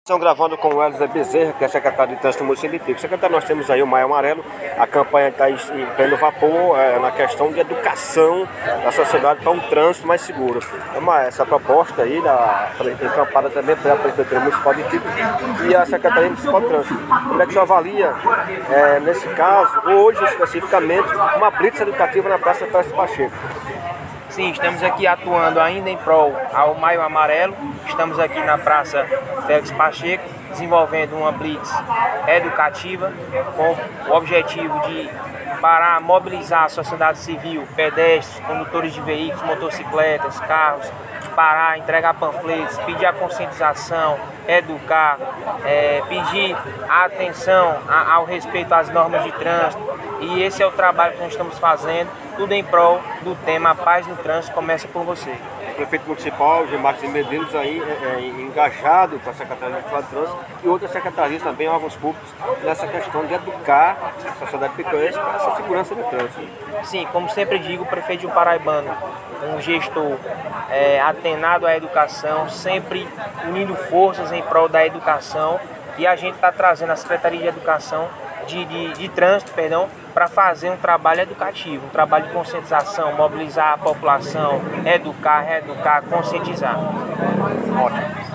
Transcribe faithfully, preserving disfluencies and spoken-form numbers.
Estão gravando com o Elza Bezerra, que é secretário de Trânsito do município de Pico. Secretário, nós temos aí o Maio Amarelo, a campanha está em pleno vapor é, na questão de educação da sociedade para um trânsito mais seguro. É uma, essa proposta aí, da, encampada também pela Prefeitura Municipal de Pico e a Secretaria Municipal de Trânsito. Como é que você avalia, é, nesse caso, hoje especificamente, uma blitz educativa na Praça Félix Pacheco? Sim, estamos aqui atuando ainda em prol ao Maio Amarelo. Estamos aqui na Praça Félix Pacheco, desenvolvendo uma blitz educativa com o objetivo de parar, mobilizar a sociedade civil, pedestres, condutores de veículos, motocicletas, carros, parar, entregar panfletos, pedir a conscientização, educar, é, pedir a atenção a, ao respeito às normas de trânsito. E esse é o trabalho que nós estamos fazendo, tudo em prol do tema Paz no Trânsito Começa por Você. O prefeito municipal, Gemarques Medeiros, aí é, é, engajado com a Secretaria Municipal de Trânsito e outras secretarias também, órgãos públicos, nessa questão de educar a sociedade picoense para essa segurança do trânsito. Sim, como sempre digo, o prefeito de Paraibano, um gestor é, atenado à educação, sempre unindo forças em prol da educação, e a gente está trazendo a Secretaria de Educação, de, de, de Trânsito, perdão, para fazer um trabalho educativo, um trabalho de conscientização, mobilizar a população, educar, reeducar, conscientizar. Ótimo.